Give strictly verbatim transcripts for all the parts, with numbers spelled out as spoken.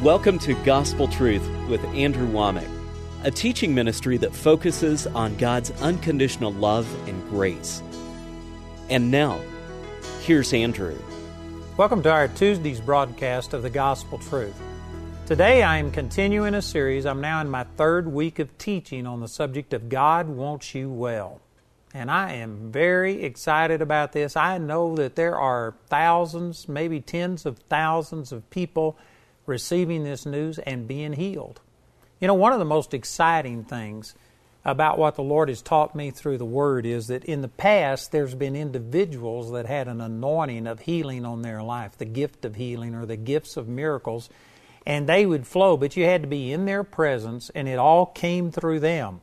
Welcome to Gospel Truth with Andrew Womack, a teaching ministry that focuses on God's unconditional love and grace. And now, here's Andrew. Welcome to our Tuesday's broadcast of the Gospel Truth. Today I am continuing a series. I'm now in my third week of teaching on the subject of God Wants You Well. And I am very excited about this. I know that there are thousands, maybe tens of thousands of people receiving this news and being healed. You know, one of the most exciting things about what the Lord has taught me through the Word is that in the past there's been individuals that had an anointing of healing on their life, the gift of healing or the gifts of miracles, and they would flow, but you had to be in their presence and it all came through them.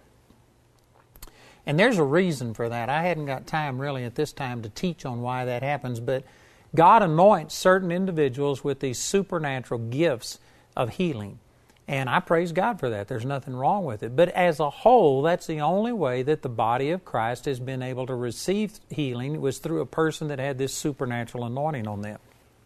And there's a reason for that. I hadn't got time really at this time to teach on why that happens, but God anoints certain individuals with these supernatural gifts of healing. And I praise God for that. There's nothing wrong with it. But as a whole, that's the only way that the body of Christ has been able to receive healing was through a person that had this supernatural anointing on them.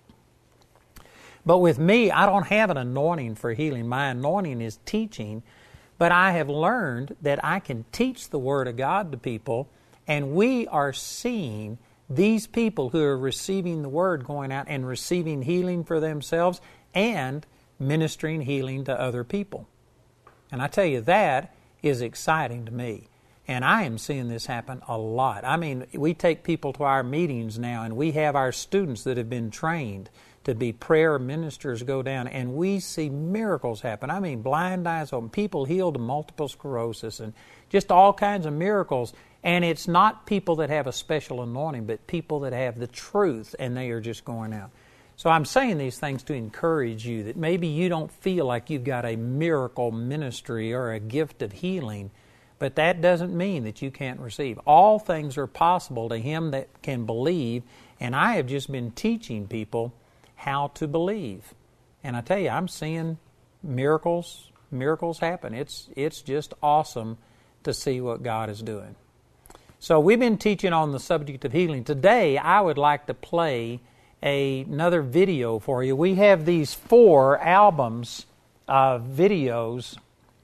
But with me, I don't have an anointing for healing. My anointing is teaching. But I have learned that I can teach the Word of God to people, and we are seeing these people who are receiving the Word going out and receiving healing for themselves and ministering healing to other people. And I tell you, that is exciting to me. And I am seeing this happen a lot. I mean, we take people to our meetings now, and we have our students that have been trained to be prayer ministers go down, and we see miracles happen. I mean, blind eyes open, people healed of multiple sclerosis, and just all kinds of miracles. And it's not people that have a special anointing, but people that have the truth, and they are just going out. So I'm saying these things to encourage you that maybe you don't feel like you've got a miracle ministry or a gift of healing, but that doesn't mean that you can't receive. All things are possible to him that can believe, and I have just been teaching people how to believe. And I tell you, I'm seeing miracles, miracles happen. It's, it's just awesome to see what God is doing. So we've been teaching on the subject of healing. Today, I would like to play a, another video for you. We have these four albums of videos,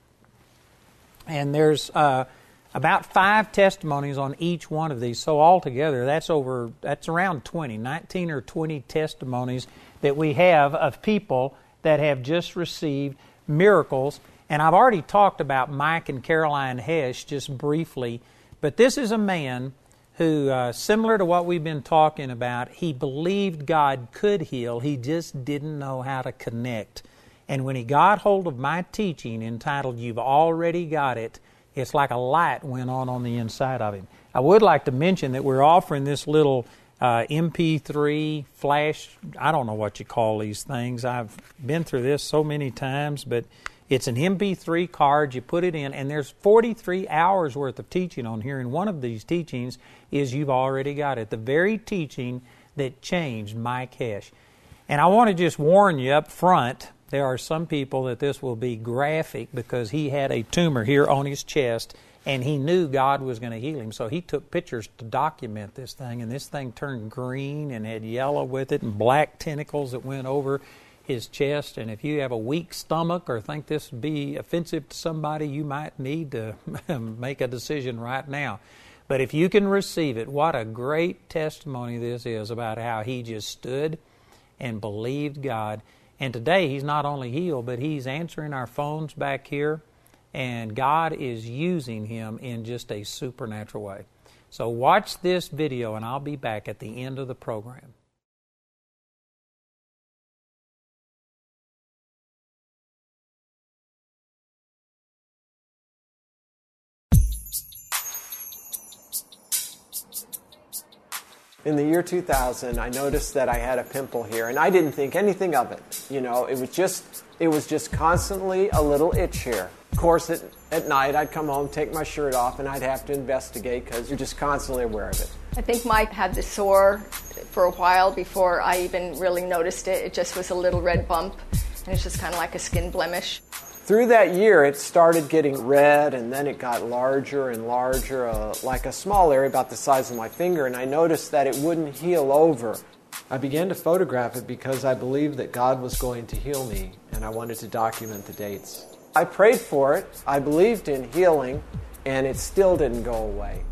and there's uh, about five testimonies on each one of these. So altogether, that's over, that's around twenty, nineteen or twenty testimonies that we have of people that have just received miracles. And I've already talked about Mike and Caroline Hesh just briefly. But this is a man who, uh, similar to what we've been talking about, he believed God could heal. He just didn't know how to connect. And when he got hold of my teaching entitled, You've Already Got It, it's like a light went on on the inside of him. I would like to mention that we're offering this little uh, M P three flash, I don't know what you call these things. I've been through this so many times, but it's an M P three card, you put it in, and there's forty-three hours worth of teaching on here, and one of these teachings is You've Already Got It, the very teaching that changed Mike Hesh. And I want to just warn you up front, there are some people that this will be graphic because he had a tumor here on his chest, and he knew God was going to heal him, so he took pictures to document this thing, and this thing turned green and had yellow with it and black tentacles that went over his chest. And if you have a weak stomach or think this would be offensive to somebody, you might need to make a decision right now. But if you can receive it, what a great testimony this is about how he just stood and believed God. And today he's not only healed, but he's answering our phones back here, and God is using him in just a supernatural way. So watch this video, and I'll be back at the end of the program. In the year two thousand, I noticed that I had a pimple here, and I didn't think anything of it. You know, it was just, it was just constantly a little itch here. Of course, at, at night, I'd come home, take my shirt off, and I'd have to investigate because you're just constantly aware of it. I think Mike had the sore for a while before I even really noticed it. It just was a little red bump, and it's just kind of like a skin blemish. Through that year, it started getting red, and then it got larger and larger, uh, like a small area about the size of my finger, and I noticed that it wouldn't heal over. I began to photograph it because I believed that God was going to heal me, and I wanted to document the dates. I prayed for it, I believed in healing, and it still didn't go away.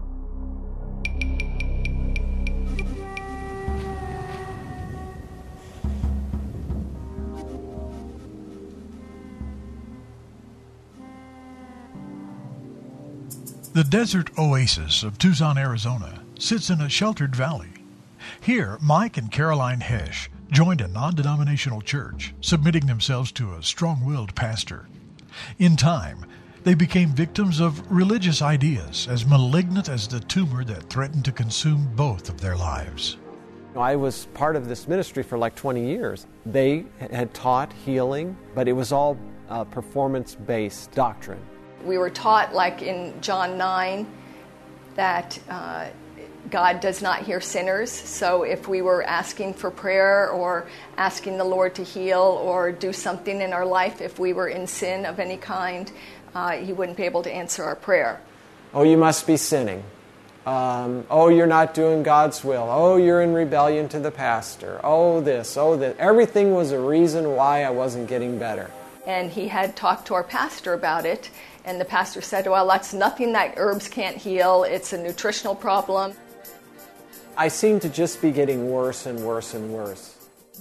The desert oasis of Tucson, Arizona, sits in a sheltered valley. Here, Mike and Caroline Hesch joined a non-denominational church, submitting themselves to a strong-willed pastor. In time, they became victims of religious ideas as malignant as the tumor that threatened to consume both of their lives. I was part of this ministry for like twenty years. They had taught healing, but it was all uh, performance-based doctrine. We were taught, like in John nine, that uh, God does not hear sinners. So if we were asking for prayer or asking the Lord to heal or do something in our life, if we were in sin of any kind, uh, He wouldn't be able to answer our prayer. Oh, you must be sinning. Um, oh, you're not doing God's will. Oh, you're in rebellion to the pastor. Oh, this, oh, that. Everything was a reason why I wasn't getting better. And he had talked to our pastor about it. And the pastor said, well, that's nothing that herbs can't heal. It's a nutritional problem. I seemed to just be getting worse and worse and worse.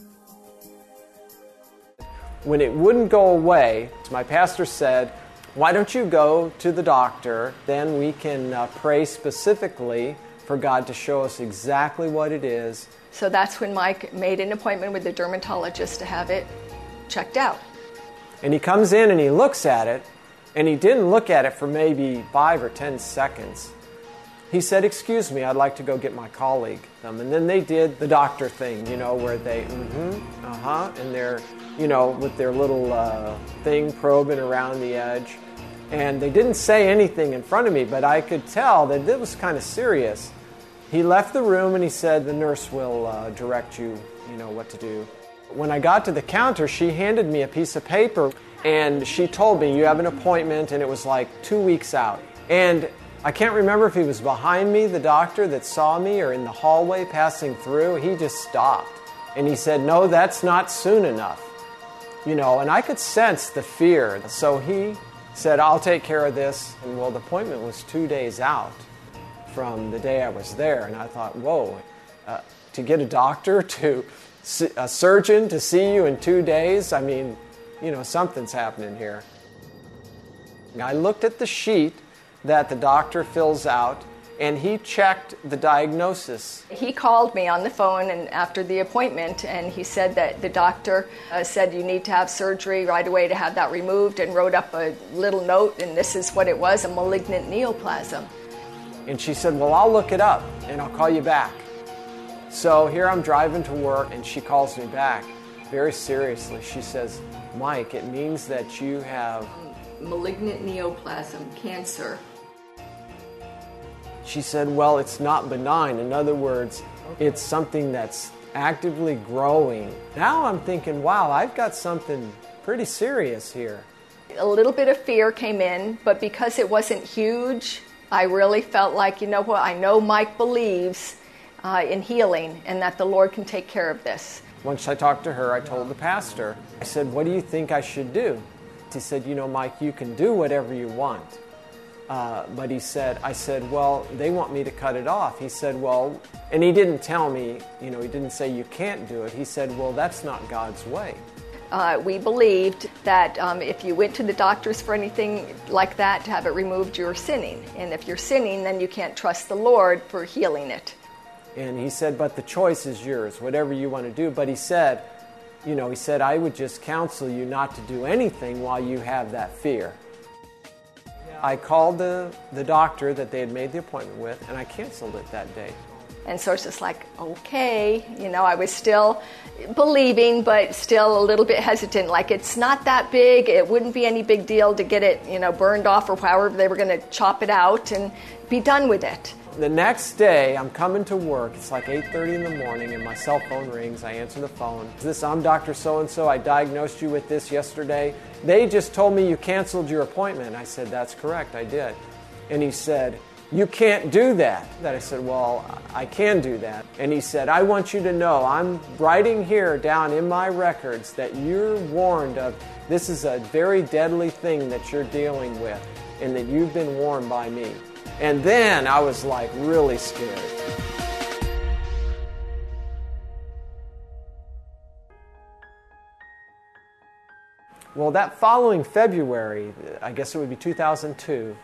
When it wouldn't go away, my pastor said, why don't you go to the doctor? Then we can uh, pray specifically for God to show us exactly what it is. So that's when Mike made an appointment with the dermatologist to have it checked out. And he comes in and he looks at it. And he didn't look at it for maybe five or ten seconds. He said, excuse me, I'd like to go get my colleague. Um, and then they did the doctor thing, you know, where they, mm-hmm, uh-huh, and they're, you know, with their little uh, thing probing around the edge. And they didn't say anything in front of me, but I could tell that it was kind of serious. He left the room and he said, the nurse will uh, direct you, you know, what to do. When I got to the counter, she handed me a piece of paper. And she told me, you have an appointment, and it was like two weeks out. And I can't remember if he was behind me, the doctor that saw me, or in the hallway passing through. He just stopped. And he said, no, that's not soon enough. You know, and I could sense the fear. So he said, I'll take care of this. And well, the appointment was two days out from the day I was there. And I thought, whoa, uh, to get a doctor, to a surgeon to see you in two days, I mean, you know, something's happening here. I looked at the sheet that the doctor fills out, and he checked the diagnosis. He called me on the phone and after the appointment, and he said that the doctor uh, said you need to have surgery right away to have that removed, and wrote up a little note, and this is what it was, a malignant neoplasm. And she said, well, I'll look it up, and I'll call you back. So here I'm driving to work, and she calls me back very seriously. She says, Mike, it means that you have malignant neoplasm, cancer. She said, well, it's not benign. In other words, it's something that's actively growing. Now I'm thinking, wow, I've got something pretty serious here. A little bit of fear came in, but because it wasn't huge, I really felt like, you know what, I know Mike believes uh, in healing and that the Lord can take care of this. Once I talked to her, I told the pastor, I said, what do you think I should do? He said, you know, Mike, you can do whatever you want. Uh, but he said, I said, well, they want me to cut it off. He said, well, and he didn't tell me, you know, he didn't say you can't do it. He said, well, that's not God's way. Uh, we believed that um, if you went to the doctors for anything like that to have it removed, you're sinning. And if you're sinning, then you can't trust the Lord for healing it. And he said, but the choice is yours, whatever you want to do. But he said, you know, he said, I would just counsel you not to do anything while you have that fear. I called the, the doctor that they had made the appointment with, and I canceled it that day. And so it's just like, okay, you know, I was still believing, but still a little bit hesitant. Like, it's not that big. It wouldn't be any big deal to get it, you know, burned off or however they were going to chop it out and be done with it. The next day, I'm coming to work. It's like eight thirty in the morning, and my cell phone rings. I answer the phone. This, I'm Doctor So-and-so. I diagnosed you with this yesterday. They just told me you canceled your appointment. I said, that's correct, I did. And he said, you can't do that. That I said, well, I can do that. And he said, I want you to know, I'm writing here down in my records that you're warned of, this is a very deadly thing that you're dealing with, and that you've been warned by me. And then I was like really scared. Well, that following February, I guess it would be two thousand two,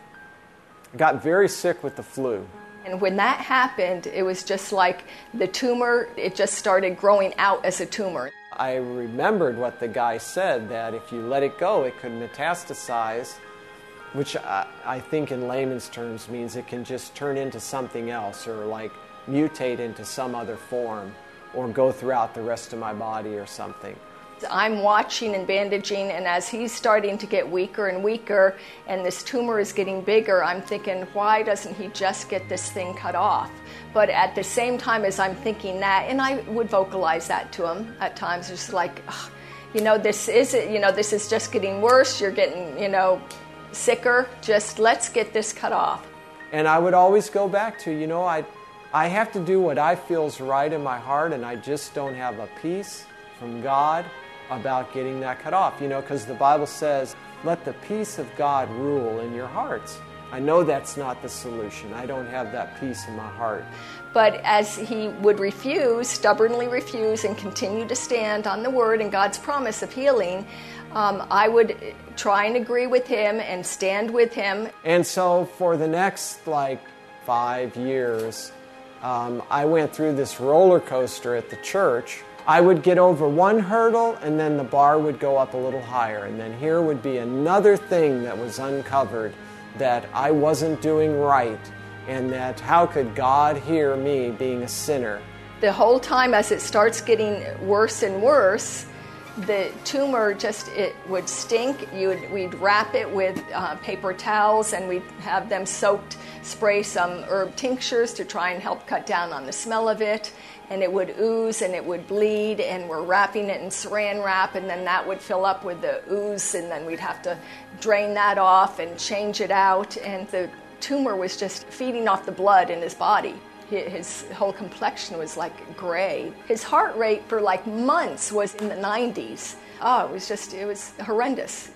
I got very sick with the flu. And when that happened, it was just like the tumor, it just started growing out as a tumor. I remembered what the guy said, that if you let it go, it could metastasize, which I, I think in layman's terms means it can just turn into something else, or like mutate into some other form, or go throughout the rest of my body or something. I'm watching and bandaging, and as he's starting to get weaker and weaker, and this tumor is getting bigger, I'm thinking, why doesn't he just get this thing cut off? But at the same time as I'm thinking that, and I would vocalize that to him at times, just like, you know, this is you know, this is just getting worse. You're getting, you know, sicker. Just let's get this cut off. And I would always go back to, you know, I, I have to do what I feel is right in my heart, and I just don't have a peace from God about getting that cut off, you know, because the Bible says, let the peace of God rule in your hearts. I know that's not the solution. I don't have that peace in my heart. But as he would refuse, stubbornly refuse, and continue to stand on the Word and God's promise of healing, um, I would try and agree with him and stand with him. And so for the next, like, five years, um, I went through this roller coaster at the church. I would get over one hurdle, and then the bar would go up a little higher. And then here would be another thing that was uncovered that I wasn't doing right, and that how could God hear me being a sinner? The whole time as it starts getting worse and worse, the tumor just, it would stink. You would, we'd wrap it with uh, paper towels, and we'd have them soaked, spray some herb tinctures to try and help cut down on the smell of it. And it would ooze and it would bleed, and we're wrapping it in saran wrap, and then that would fill up with the ooze, and then we'd have to drain that off and change it out. And the tumor was just feeding off the blood in his body. His whole complexion was like gray. His heart rate for like months was in the nineties. Oh, it was just, it was horrendous.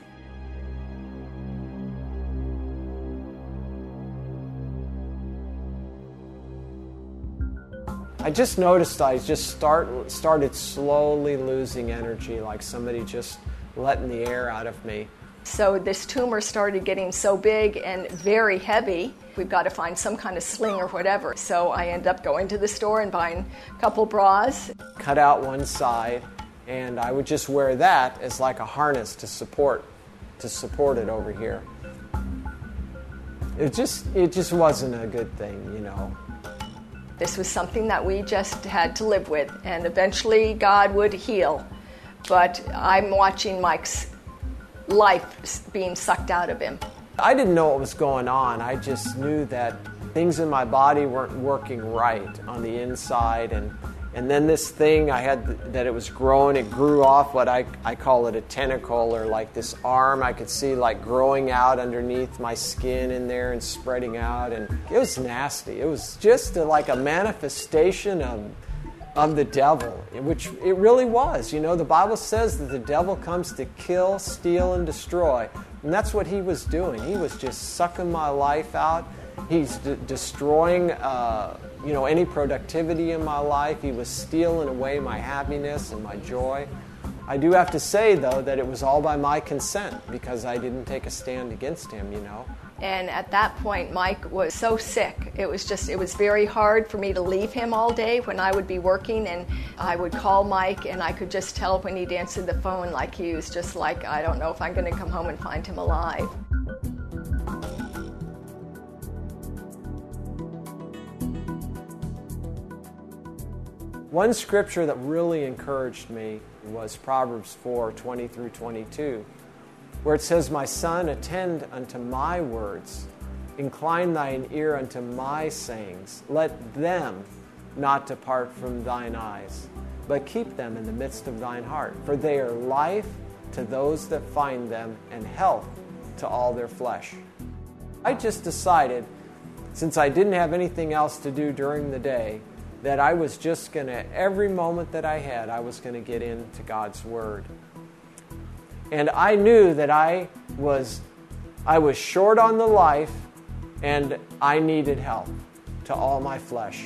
I just noticed I just start started slowly losing energy, like somebody just letting the air out of me. So this tumor started getting so big and very heavy, we've got to find some kind of sling or whatever. So I ended up going to the store and buying a couple bras. Cut out one side, and I would just wear that as like a harness to support, to support it over here. It just, it just wasn't a good thing, you know. This was something that we just had to live with, and eventually God would heal. But I'm watching Mike's life being sucked out of him. I didn't know what was going on. I just knew that things in my body weren't working right on the inside, and and then this thing I had that it was growing, it grew off what I, I call it a tentacle, or like this arm I could see like growing out underneath my skin in there and spreading out, and it was nasty. It was just a, like a manifestation of of the devil, which it really was. You know, the Bible says that the devil comes to kill, steal, and destroy, and that's what he was doing. He was just sucking my life out. He's d- destroying, uh, you know, any productivity in my life. He was stealing away my happiness and my joy. I do have to say, though, that it was all by my consent, because I didn't take a stand against him, you know. And at that point, Mike was so sick. It was just, it was very hard for me to leave him all day when I would be working, and I would call Mike, and I could just tell when he'd answer the phone, like he was just like, I don't know if I'm going to come home and find him alive. One scripture that really encouraged me was Proverbs four, twenty through twenty-two, where it says, My son, attend unto my words, incline thine ear unto my sayings, let them not depart from thine eyes, but keep them in the midst of thine heart, for they are life to those that find them, and health to all their flesh. I just decided since I didn't have anything else to do during the day, that I was just going to, every moment that I had, I was going to get into God's Word. And I knew that I was, I was short on the life, and I needed help to all my flesh.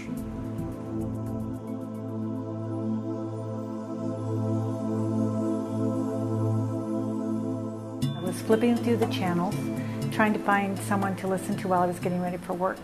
I was flipping through the channels, trying to find someone to listen to while I was getting ready for work.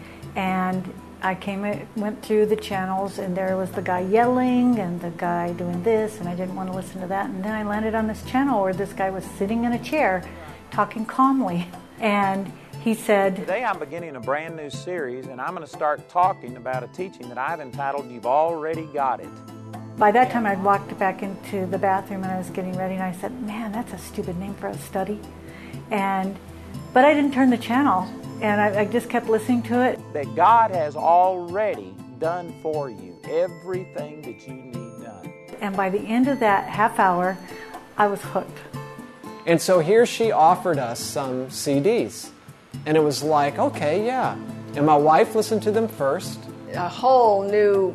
And I came, went through the channels, and there was the guy yelling and the guy doing this, and I didn't want to listen to that. And then I landed on this channel where this guy was sitting in a chair, talking calmly. And he said, "Today I'm beginning a brand new series, and I'm going to start talking about a teaching that I've entitled, You've Already Got It." By that time I'd walked back into the bathroom and I was getting ready, and I said, man, that's a stupid name for a study. And But I didn't turn the channel, and I, I just kept listening to it. That God has already done for you everything that you need done. And by the end of that half hour, I was hooked. And so here she offered us some C Ds. And it was like, okay, yeah. And my wife listened to them first. A whole new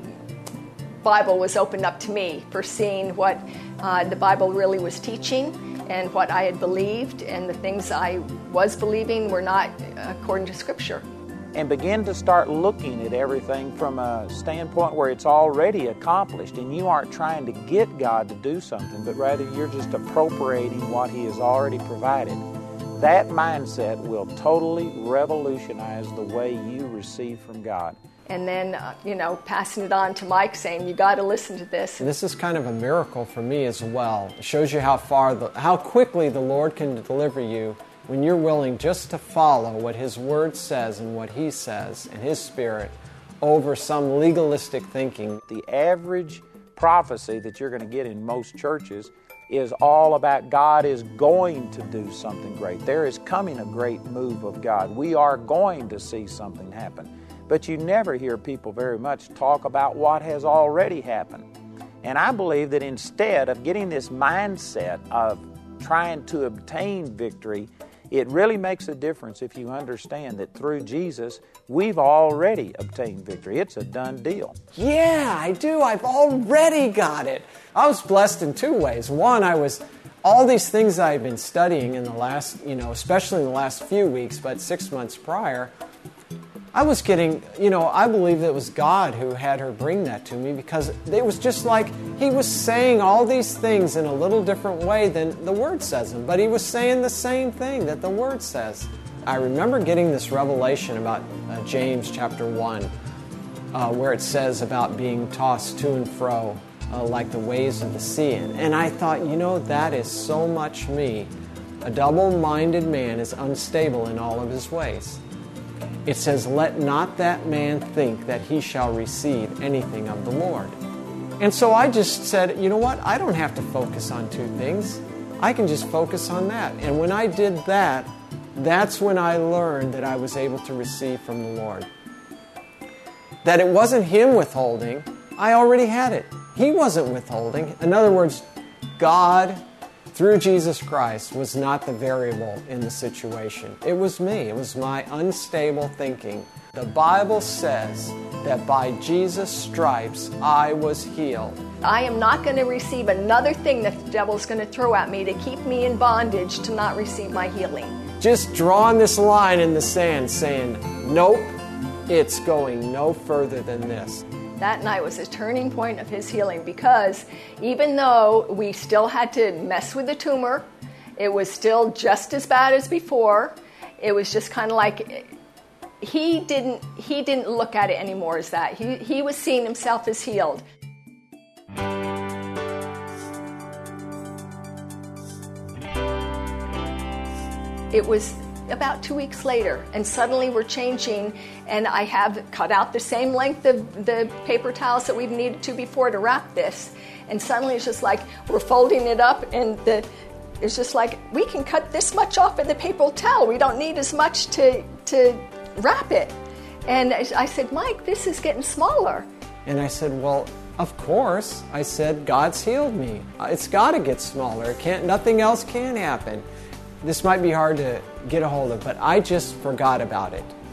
Bible was opened up to me for seeing what uh, the Bible really was teaching and what I had believed, and the things I was believing were not according to Scripture. And begin to start looking at everything from a standpoint where it's already accomplished, and you aren't trying to get God to do something, but rather you're just appropriating what He has already provided. That mindset will totally revolutionize the way you receive from God. And then, uh, you know, passing it on to Mike, saying, you got to listen to this. This is kind of a miracle for me as well. It shows you how far, the, how quickly the Lord can deliver you when you're willing just to follow what His Word says and what He says and His Spirit over some legalistic thinking. The average prophecy that you're going to get in most churches is all about God is going to do something great. There is coming a great move of God. We are going to see something happen. But you never hear people very much talk about what has already happened. And I believe that instead of getting this mindset of trying to obtain victory, it really makes a difference if you understand that through Jesus, we've already obtained victory. It's a done deal. Yeah, I do. I've already got it. I was blessed in two ways. One, I was, all these things I've been studying in the last, you know, especially in the last few weeks, but six months prior, I was getting, you know, I believe that it was God who had her bring that to me, because it was just like He was saying all these things in a little different way than the Word says them, but He was saying the same thing that the Word says. I remember getting this revelation about uh, James chapter one, uh, where it says about being tossed to and fro uh, like the waves of the sea. And I thought, you know, that is so much me. A double-minded man is unstable in all of his ways. It says, let not that man think that he shall receive anything of the Lord. And so I just said, you know what? I don't have to focus on two things. I can just focus on that. And when I did that, that's when I learned that I was able to receive from the Lord. That it wasn't Him withholding. I already had it. He wasn't withholding. In other words, God, through Jesus Christ, was not the variable in the situation. It was me. It was my unstable thinking. The Bible says that by Jesus' stripes I was healed. I am not going to receive another thing that the devil's going to throw at me to keep me in bondage to not receive my healing. Just drawing this line in the sand saying, nope, it's going no further than this. That night was a turning point of his healing, because even though we still had to mess with the tumor, it was still just as bad as before. It was just kind of like he didn't he didn't look at it anymore as that. He he was seeing himself as healed. It was about two weeks later, and suddenly we're changing, and I have cut out the same length of the paper towels that we've needed to before to wrap this, and suddenly it's just like we're folding it up, and the it's just like we can cut this much off of the paper towel. We don't need as much to to wrap it. And I said, Mike, this is getting smaller. And I said, well, of course. I said, God's healed me. It's got to get smaller. It can't. Nothing else can happen. This might be hard to get a hold of, but I just forgot about it.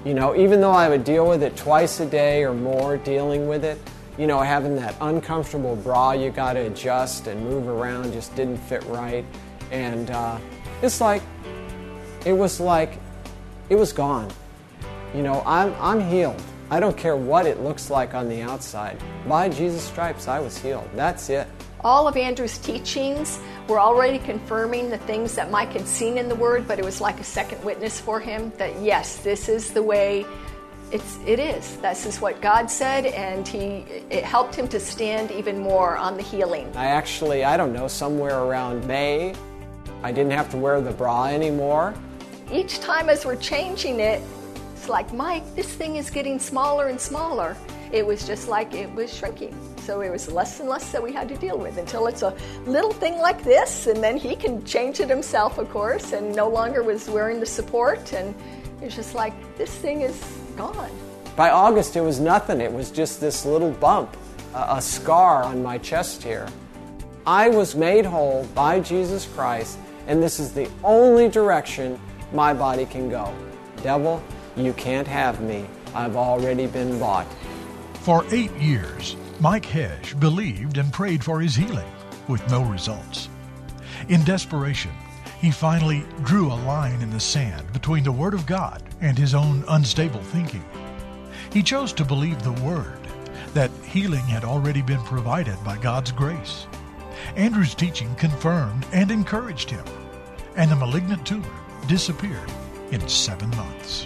You know, even though I would deal with it twice a day or more, dealing with it, you know, having that uncomfortable bra you got to adjust and move around just didn't fit right. And uh, it's like, it was like, it was gone. You know, I'm, I'm healed. I don't care what it looks like on the outside. By Jesus' stripes, I was healed. That's it. All of Andrew's teachings were already confirming the things that Mike had seen in the Word, but it was like a second witness for him that, yes, this is the way it's, it is. This is what God said, and he it helped him to stand even more on the healing. I actually, I don't know, somewhere around May, I didn't have to wear the bra anymore. Each time as we're changing it, it's like, Mike, this thing is getting smaller and smaller. It was just like it was shrinking. So it was less and less that we had to deal with until it's a little thing like this, and then he can change it himself, of course, and no longer was wearing the support, and it's just like, this thing is gone. By August, it was nothing. It was just this little bump, a, a scar on my chest here. I was made whole by Jesus Christ, and this is the only direction my body can go. Devil, you can't have me. I've already been bought. For eight years, Mike Hesh believed and prayed for his healing, with no results. In desperation, he finally drew a line in the sand between the Word of God and his own unstable thinking. He chose to believe the Word, that healing had already been provided by God's grace. Andrew's teaching confirmed and encouraged him, and the malignant tumor disappeared in seven months.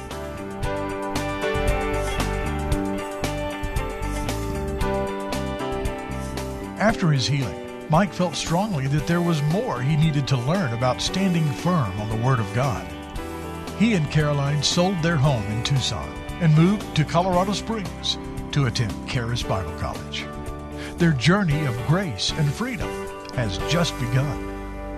After his healing, Mike felt strongly that there was more he needed to learn about standing firm on the Word of God. He and Caroline sold their home in Tucson and moved to Colorado Springs to attend Charis Bible College. Their journey of grace and freedom has just begun.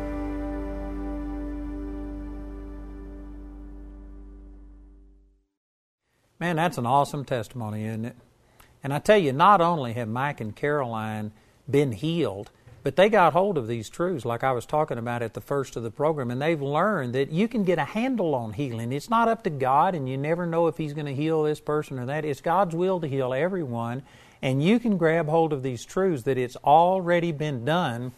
Man, that's an awesome testimony, isn't it? And I tell you, not only have Mike and Caroline been healed, but they got hold of these truths like I was talking about at the first of the program, and they've learned that you can get a handle on healing. It's not up to God, and you never know if He's going to heal this person or that. It's God's will to heal everyone, and you can grab hold of these truths that it's already been done,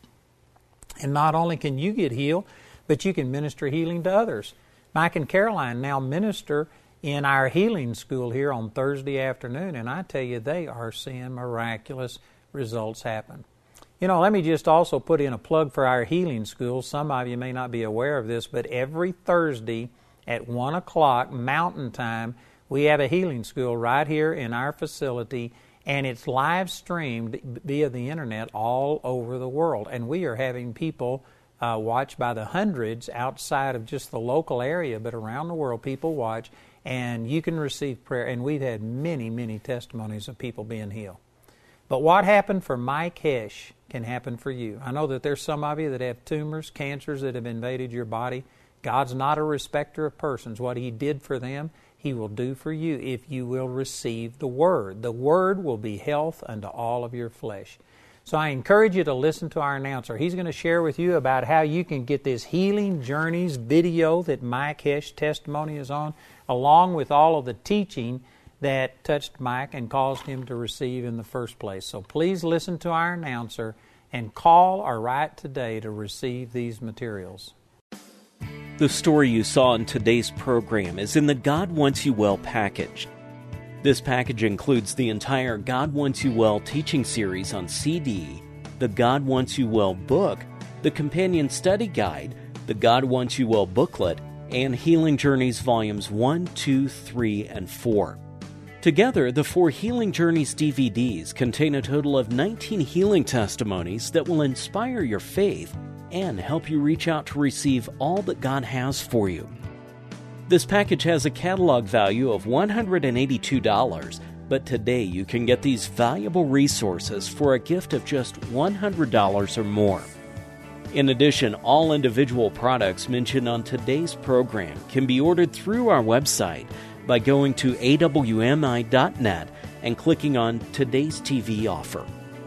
and not only can you get healed, but you can minister healing to others. Mike and Caroline now minister in our healing school here on Thursday afternoon, and I tell you, they are seeing miraculous results happen. You know, let me just also put in a plug for our healing school. Some of you may not be aware of this, but every Thursday at one o'clock Mountain Time, we have a healing school right here in our facility, and it's live streamed via the internet all over the world. And we are having people uh, watch by the hundreds outside of just the local area, but around the world, people watch, and you can receive prayer. And we've had many, many testimonies of people being healed. But what happened for Mike Hesh can happen for you. I know that there's some of you that have tumors, cancers that have invaded your body. God's not a respecter of persons. What He did for them, He will do for you if you will receive the Word. The Word will be health unto all of your flesh. So I encourage you to listen to our announcer. He's going to share with you about how you can get this Healing Journeys video that Mike Hesh testimony is on, along with all of the teaching that touched Mike and caused him to receive in the first place. So please listen to our announcer and call or write today to receive these materials. The story you saw in today's program is in the God Wants You Well package. This package includes the entire God Wants You Well teaching series on C D, the God Wants You Well book, the companion study guide, the God Wants You Well booklet, and Healing Journeys Volumes one, two, three, and four. Together, the four Healing Journeys D V Ds contain a total of nineteen healing testimonies that will inspire your faith and help you reach out to receive all that God has for you. This package has a catalog value of one hundred eighty-two dollars, but today you can get these valuable resources for a gift of just one hundred dollars or more. In addition, all individual products mentioned on today's program can be ordered through our website by going to A W M I dot net and clicking on Today's T V Offer.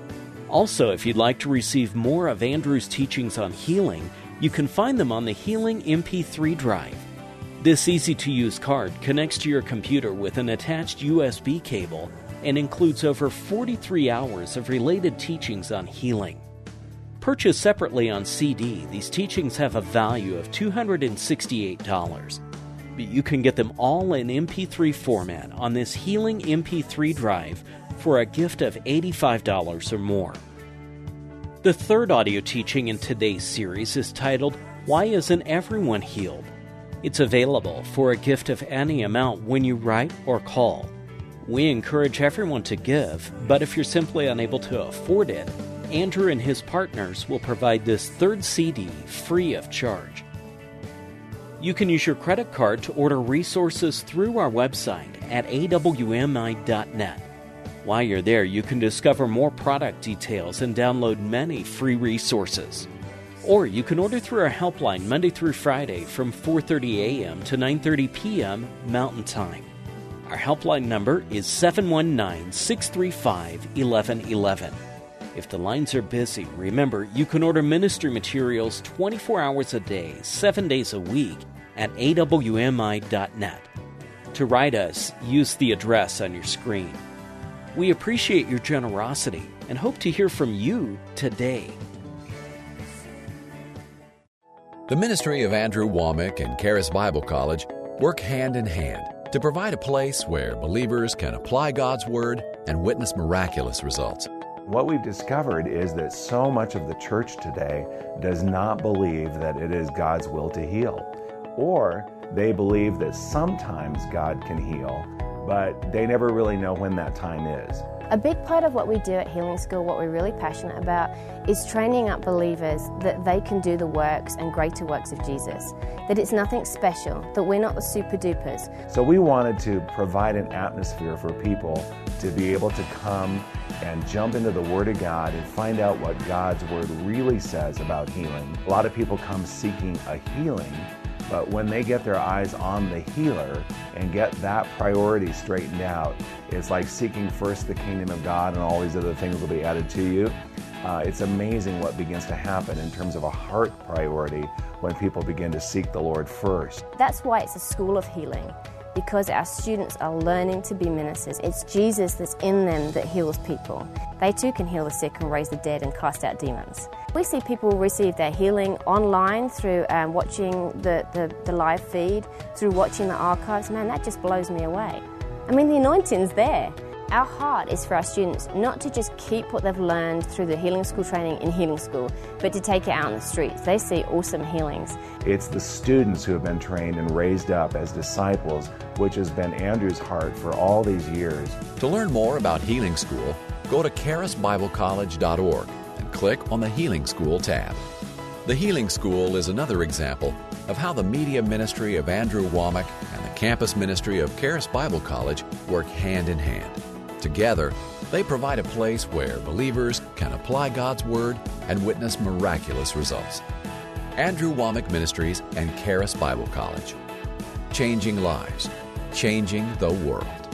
Also, if you'd like to receive more of Andrew's teachings on healing, you can find them on the Healing M P three drive. This easy-to-use card connects to your computer with an attached U S B cable and includes over forty-three hours of related teachings on healing. Purchased separately on C D, these teachings have a value of two hundred sixty-eight dollars. But you can get them all in M P three format on this Healing M P three drive for a gift of eighty-five dollars or more. The third audio teaching in today's series is titled, Why Isn't Everyone Healed? It's available for a gift of any amount when you write or call. We encourage everyone to give, but if you're simply unable to afford it, Andrew and his partners will provide this third C D free of charge. You can use your credit card to order resources through our website at A W M I dot net. While you're there, you can discover more product details and download many free resources. Or you can order through our helpline Monday through Friday from four thirty a.m. to nine thirty p.m. Mountain Time. Our helpline number is seven one nine, six three five, one one one one. If the lines are busy, remember you can order ministry materials twenty-four hours a day, seven days a week at A W M I dot net. To write us, use the address on your screen. We appreciate your generosity and hope to hear from you today. The ministry of Andrew Wommack and Charis Bible College work hand in hand to provide a place where believers can apply God's Word and witness miraculous results. What we've discovered is that so much of the church today does not believe that it is God's will to heal, or they believe that sometimes God can heal, but they never really know when that time is. A big part of what we do at Healing School, what we're really passionate about, is training up believers that they can do the works and greater works of Jesus, that it's nothing special, that we're not the super dupers. So we wanted to provide an atmosphere for people to be able to come and jump into the Word of God and find out what God's Word really says about healing. A lot of people come seeking a healing, but when they get their eyes on the healer and get that priority straightened out, it's like seeking first the kingdom of God and all these other things will be added to you. Uh, it's amazing what begins to happen in terms of a heart priority when people begin to seek the Lord first. That's why it's a school of healing, because our students are learning to be ministers. It's Jesus that's in them that heals people. They too can heal the sick and raise the dead and cast out demons. We see people receive their healing online through um, watching the, the, the live feed, through watching the archives. Man, that just blows me away. I mean, the anointing's there. Our heart is for our students not to just keep what they've learned through the Healing School training in Healing School, but to take it out on the streets. They see awesome healings. It's the students who have been trained and raised up as disciples, which has been Andrew's heart for all these years. To learn more about Healing School, go to Charis Bible College dot org and click on the Healing School tab. The Healing School is another example of how the media ministry of Andrew Wommack and the campus ministry of Charis Bible College work hand in hand. Together, they provide a place where believers can apply God's Word and witness miraculous results. Andrew Wommack Ministries and Charis Bible College. Changing lives, changing the world.